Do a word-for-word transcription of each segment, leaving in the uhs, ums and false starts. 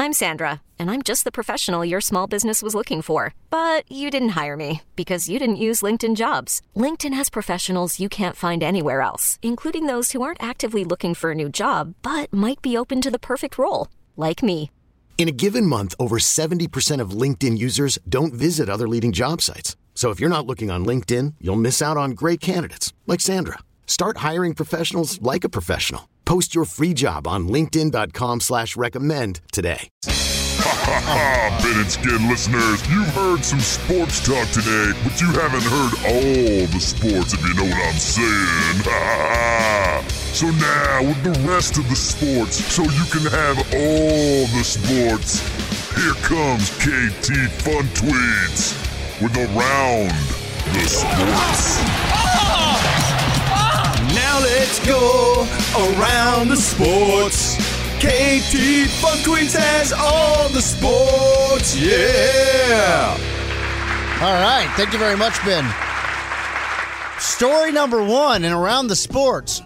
I'm Sandra, and I'm just the professional your small business was looking for. But you didn't hire me because you didn't use LinkedIn Jobs. LinkedIn has professionals you can't find anywhere else, including those who aren't actively looking for a new job, but might be open to the perfect role, like me. In a given month, over seventy percent of LinkedIn users don't visit other leading job sites. So if you're not looking on LinkedIn, you'll miss out on great candidates like Sandra. Start hiring professionals like a professional. Post your free job on linkedin.com slash recommend today. Ha ha ha, Ben and Skid listeners, you've heard some sports talk today, but you haven't heard all the sports, if you know what I'm saying. Ha ha ha. So now, with the rest of the sports, so you can have all the sports, here comes K T Fun Tweets with Around the Sports. Now let's go around the sports. K T Fun Tweets has all the sports, yeah! All right, thank you very much, Ben. Story number one in Around the Sports.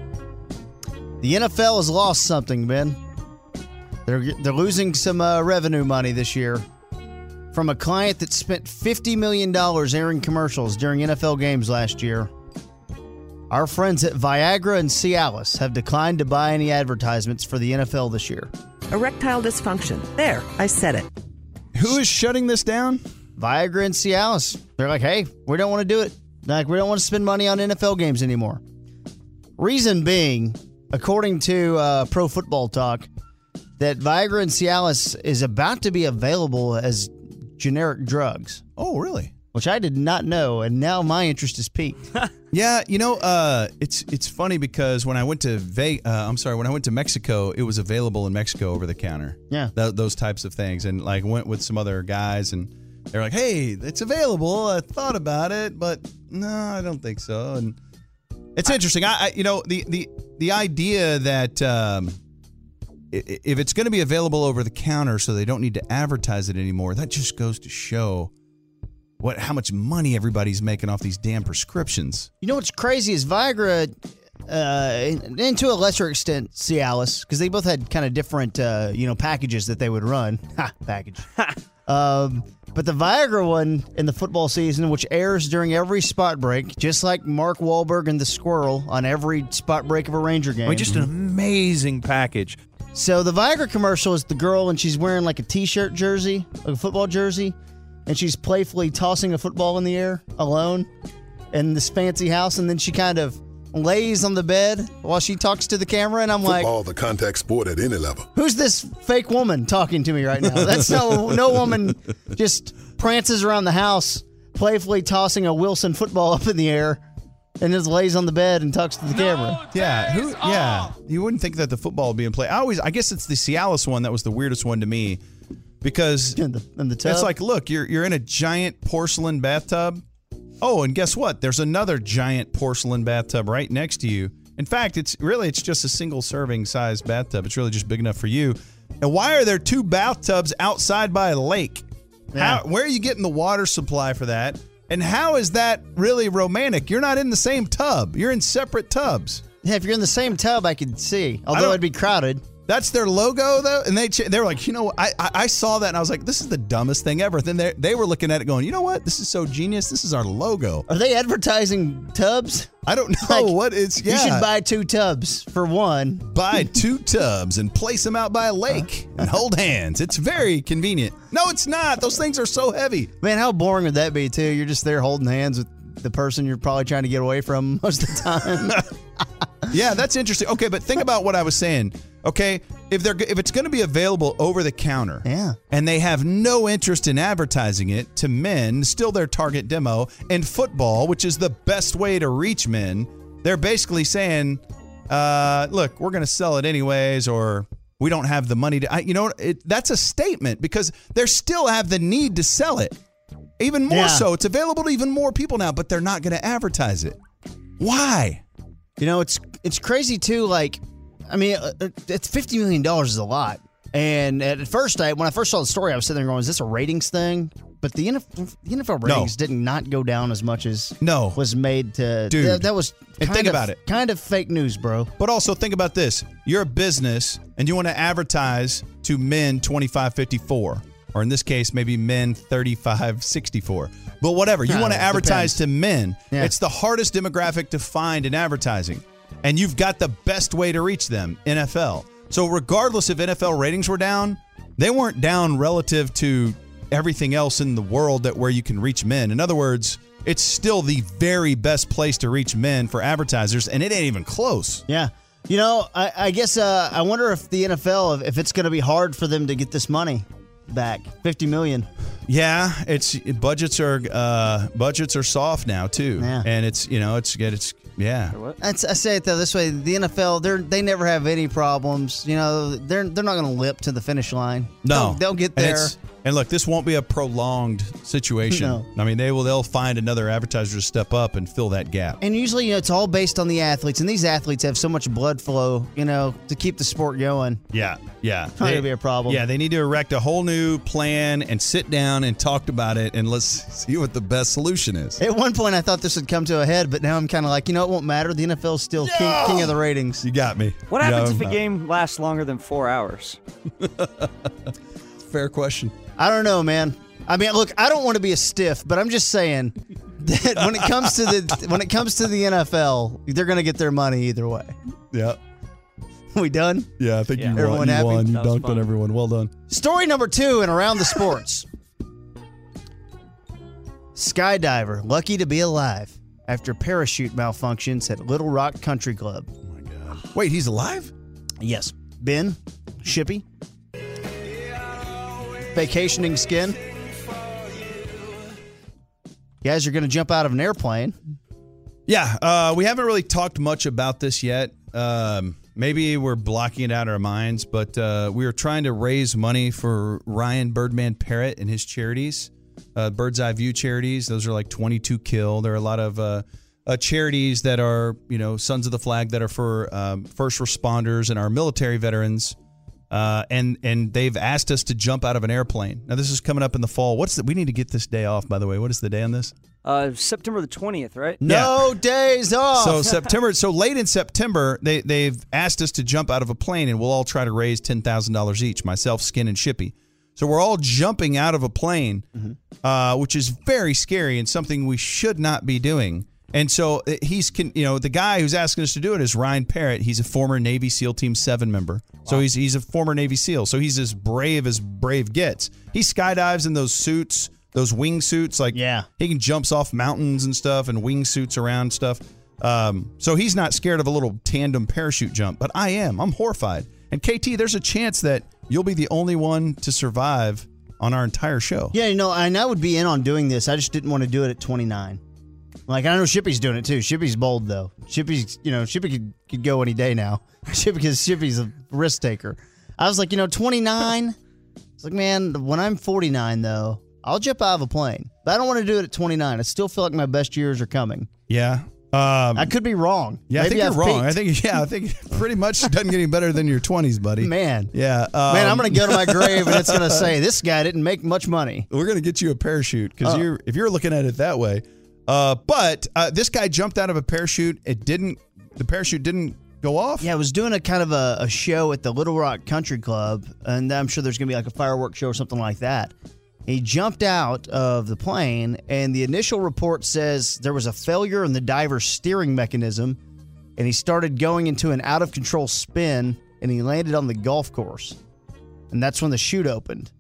The N F L has lost something, Ben. They're, they're losing some uh, revenue money this year from a client that spent fifty million dollars airing commercials during N F L games last year. Our friends at Viagra and Cialis have declined to buy any advertisements for the N F L this year. Erectile dysfunction. There, I said it. Who is shutting this down? Viagra and Cialis. They're like, hey, we don't want to do it. Like, we don't want to spend money on N F L games anymore. Reason being, according to uh, Pro Football Talk, that Viagra and Cialis is about to be available as generic drugs. Oh, really? Which I did not know, and now my interest is piqued. Yeah, you know, uh, it's it's funny because when I went to Ve- uh, I'm sorry, when I went to Mexico, it was available in Mexico over the counter. Yeah, Th- those types of things, and like went with some other guys, and they're like, "Hey, it's available. I thought about it, but no, I don't think so." And it's interesting. I, I you know, the the the idea that um, if it's going to be available over the counter, so they don't need to advertise it anymore, that just goes to show what how much money everybody's making off these damn prescriptions. You know what's crazy is Viagra, uh, and, and to a lesser extent Cialis, because they both had kind of different, uh, you know, packages that they would run. Ha, package. um, but the Viagra one in the football season, which airs during every spot break, just like Mark Wahlberg and the Squirrel on every spot break of a Ranger game. I mean, just an amazing package. So the Viagra commercial is the girl, and she's wearing like a T-shirt jersey, like a football jersey, and she's playfully tossing a football in the air alone in this fancy house, and then she kind of lays on the bed while she talks to the camera, and I'm like, football, the contact sport at any level. Who's this fake woman talking to me right now? That's no no woman just prances around the house playfully tossing a Wilson football up in the air and just lays on the bed and talks to the camera. Yeah, who? Yeah, you wouldn't think that the football would be in play. I always, I guess it's the Cialis one that was the weirdest one to me, because in the, in the tub? It's like, look, you're you're in a giant porcelain bathtub. Oh, and guess what? There's another giant porcelain bathtub right next to you. In fact, it's really it's just a single serving size bathtub. It's really just big enough for you. And why are there two bathtubs outside by a lake? Yeah. How, where are you getting the water supply for that? And how is that really romantic? You're not in the same tub. You're in separate tubs. Yeah, if you're in the same tub, I could see. Although it'd be crowded. That's their logo, though, and they they were like, you know, I, I I saw that and I was like, this is the dumbest thing ever. Then they they were looking at it, going, you know what? This is so genius. This is our logo. Are they advertising tubs? I don't know Like, what it's. Yeah, You should buy two tubs for one. buy two tubs and place them out by a lake and hold hands. It's very convenient. No, it's not. Those things are so heavy. Man, how boring would that be, too? You're just there holding hands with the person you're probably trying to get away from most of the time. Yeah, that's interesting. Okay, but think about what I was saying. Okay, if they're if it's going to be available over the counter, yeah, and they have no interest in advertising it to men, still their target demo, and football, which is the best way to reach men, they're basically saying, uh, "Look, we're going to sell it anyways," or "We don't have the money to." I, you know, it, that's a statement because they still have the need to sell it, even more Yeah. so. It's available to even more people now, but they're not going to advertise it. Why? You know, it's it's crazy too. Like, I mean, it's fifty million dollars is a lot. And at first, I when I first saw the story, I was sitting there going, "Is this a ratings thing?" But the N F L, the N F L ratings No. did not go down as much as No. was made to. Dude. That, that was And kind think of, about it. kind of fake news, bro. But also think about this. You're a business and you want to advertise to men twenty-five fifty-four, or in this case, maybe men thirty-five sixty-four. But whatever, you Yeah, want to it advertise depends. to men. Yeah. It's the hardest demographic to find in advertising. And you've got the best way to reach them, N F L. So regardless if N F L ratings were down, they weren't down relative to everything else in the world that where you can reach men. In other words, it's still the very best place to reach men for advertisers, and it ain't even close. Yeah. You know, I, I guess uh, I wonder if the N F L, if it's going to be hard for them to get this money back, fifty million dollars. Yeah, it's budgets are uh, budgets are soft now too, Yeah. and it's you know it's it's yeah. That's, I say it though this way: the N F L, they're they never have any problems. You know, they're they're not going to lip to the finish line. No, they'll, they'll get And there. it's- And look, this won't be a prolonged situation. No. I mean, they will they'll find another advertiser to step up and fill that gap. And usually, you know, it's all based on the athletes, and these athletes have so much blood flow, you know, to keep the sport going. Yeah, yeah. Not gonna be a problem. Yeah, they need to erect a whole new plan and sit down and talk about it, and let's see what the best solution is. At one point, I thought this would come to a head, but now I'm kind of like, you know, it won't matter. The N F L is still king, king of the ratings. You got me. What You happens know, if a game lasts longer than four hours? Fair question. I don't know, man. I mean, look, I don't want to be a stiff, but I'm just saying that when it comes to the when it comes to the N F L, they're going to get their money either way. Yeah. We done? Yeah, I think Yeah. you Everyone won. You happy? won. You That was dunked on fun. everyone. Well done. Story number two and around the sports. Skydiver lucky to be alive after parachute malfunctions at Little Rock Country Club. Oh my God. Wait, he's alive? Yes. Ben, Shippy, vacationing skin. You guys are going to jump out of an airplane. Yeah, uh, we haven't really talked much about this yet. Um, maybe we're blocking it out of our minds, but uh, we are trying to raise money for Ryan Birdman Parrott and his charities, uh, Bird's Eye View charities. Those are like twenty-two Kill. There are a lot of uh, uh, charities that are, you know, Sons of the Flag that are for um, first responders and our military veterans. Uh, and and they've asked us to jump out of an airplane. Now this is coming up in the fall. What's the, we need to get this day off, by the way. What is the day on this? Uh, September the twentieth, right? No days off. So September, so late in September, they they've asked us to jump out of a plane, and we'll all try to raise ten thousand dollars each. Myself, Skin, and Shippy. So we're all jumping out of a plane, uh, which is very scary and something we should not be doing. And so uh, he's, con- you know, the guy who's asking us to do it is Ryan Parrott. He's a former Navy SEAL Team Seven member. So he's he's a former Navy SEAL. So he's as brave as brave gets. He skydives in those suits, those wing suits. Like, Yeah. he can jumps off mountains and stuff and wing suits around stuff. Um, so he's not scared of a little tandem parachute jump, but I am. I'm horrified. And K T, there's a chance that you'll be the only one to survive on our entire show. Yeah, you know, and I would be in on doing this. I just didn't want to do it at twenty-nine. Like, I know Shippy's doing it too. Shippy's bold though. Shippy's, you know, Shippy could, could go any day now. Shippy, because Shippy's a risk taker. I was like, you know, twenty-nine. It's like, man, when I'm forty-nine though, I'll jump out of a plane. But I don't want to do it at twenty-nine. I still feel like my best years are coming. Yeah. Um, I could be wrong. yeah, I Maybe think you're I've wrong. peaked. I think, yeah, I think pretty much it doesn't get any better than your twenties, buddy. Man. Yeah. Um, Man, I'm going to go to my grave and it's going to say, this guy didn't make much money. We're going to get you a parachute because Oh. you're if you're looking at it that way. Uh, but uh, this guy jumped out of a parachute. It didn't. The parachute didn't go off. Yeah, I was doing a kind of a, a show at the Little Rock Country Club, and I'm sure there's going to be like a fireworks show or something like that. He jumped out of the plane, and the initial report says there was a failure in the diver's steering mechanism, and he started going into an out-of-control spin, and he landed on the golf course. And that's when the chute opened.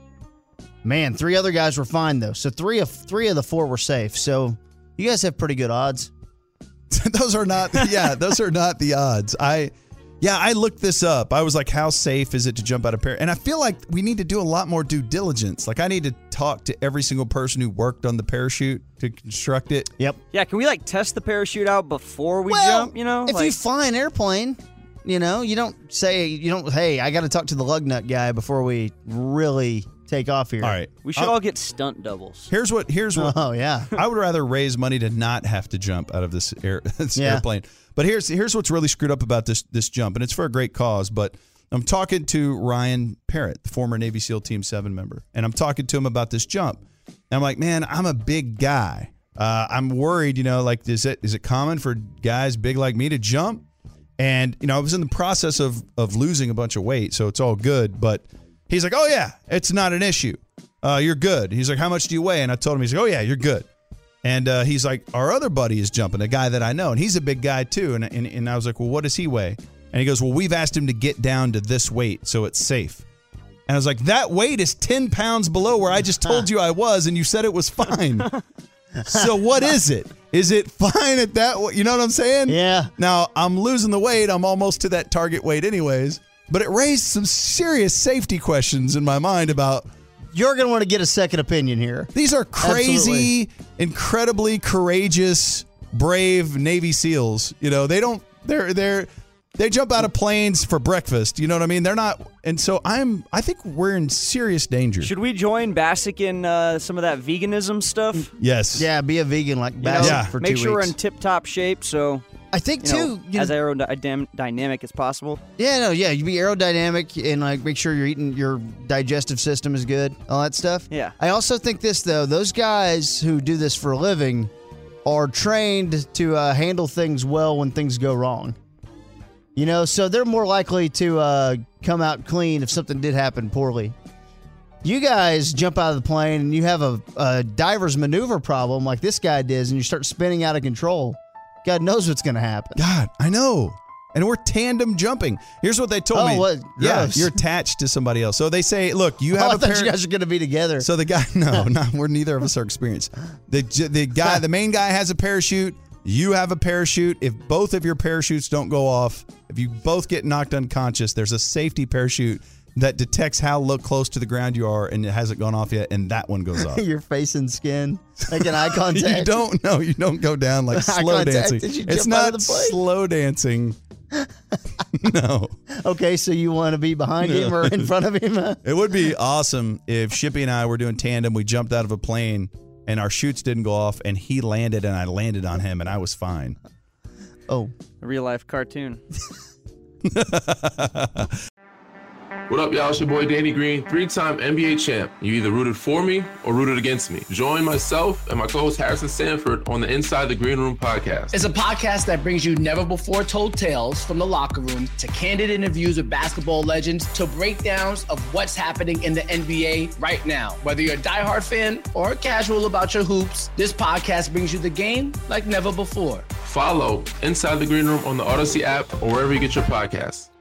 Man, three other guys were fine, though. So three of three of the four were safe. So you guys have pretty good odds. those are not. Yeah, those are not the odds. I. Yeah, I looked this up. I was like, how safe is it to jump out of parachute? And I feel like we need to do a lot more due diligence. Like, I need to talk to every single person who worked on the parachute to construct it. Yep. Yeah, can we like test the parachute out before we Well, jump? You know, if like, you fly an airplane, you know, you don't say, you don't, hey, I got to talk to the lug nut guy before we really take off here. All right. we should Uh, all get stunt doubles. Here's what. Here's what. Oh, yeah. I would rather raise money to not have to jump out of this air this Yeah. airplane. But here's here's what's really screwed up about this this jump, and it's for a great cause. But I'm talking to Ryan Parrott, the former Navy SEAL Team Seven member, and I'm talking to him about this jump. And I'm like, man, I'm a big guy. Uh, I'm worried, you know, like is it is it common for guys big like me to jump? And you know, I was in the process of of losing a bunch of weight, so it's all good. But He's like, oh, yeah, it's not an issue. Uh, you're good. He's like, how much do you weigh? And I told him, he's like, oh, yeah, you're good. And uh, he's like, our other buddy is jumping, a guy that I know, and he's a big guy too. And, and, and I was like, well, what does he weigh? And he goes, well, we've asked him to get down to this weight, so it's safe. And I was like, that weight is ten pounds below where I just told you I was, and you said it was fine. So what is it? Is it fine at that? You know what I'm saying? Yeah. Now, I'm losing the weight. I'm almost to that target weight anyways. But it raised some serious safety questions in my mind about... You're going to want to get a second opinion here. These are crazy, Absolutely. incredibly courageous, brave Navy SEALs. You know, they don't... They're... they're They jump out of planes for breakfast. You know what I mean? They're not, and so I'm. I think we're in serious danger. Should we join Bassick in uh, some of that veganism stuff? Yes. Yeah, be a vegan like You know, Bassick Yeah. for Make two sure weeks. we're in tip-top shape, so I think you know, too. You as know, aerodynamic as possible. yeah, no, yeah. You be aerodynamic and like make sure you're eating. Your digestive system is good. All that stuff. Yeah. I also think this though. Those guys who do this for a living are trained to uh, handle things well when things go wrong. You know, so they're more likely to uh, come out clean if something did happen poorly. You guys jump out of the plane and you have a, a diver's maneuver problem like this guy did, and you start spinning out of control. God knows what's going to happen. God, I know. And we're tandem jumping. Here's what they told Oh, me. what? Yeah, Gross. you're attached to somebody else. So they say, look, you Oh, have I a thought pair. you guys are going to be together. So the guy, no, no, we're neither of us are experienced. The the guy, the main guy has a parachute. You have a parachute. If both of your parachutes don't go off, if you both get knocked unconscious, there's a safety parachute that detects how look close to the ground you are, and it hasn't gone off yet, and that one goes off. Your face and skin, making eye contact. You don't know. You don't go down like Eye slow contact dancing. as you It's jump out not of the plane. slow dancing. No. Okay, so you want to be behind him or in front of him? It would be awesome if Shippy and I were doing tandem. We jumped out of a plane and our chutes didn't go off, and he landed and I landed on him and I was fine. Oh. A real-life cartoon. What up, y'all? It's your boy Danny Green, three-time N B A champ. You either rooted for me or rooted against me. Join myself and my co-host Harrison Sanford on the Inside the Green Room podcast. It's a podcast that brings you never-before-told tales from the locker room to candid interviews with basketball legends to breakdowns of what's happening in the N B A right now. Whether you're a diehard fan or casual about your hoops, this podcast brings you the game like never before. Follow Inside the Green Room on the Odyssey app or wherever you get your podcasts.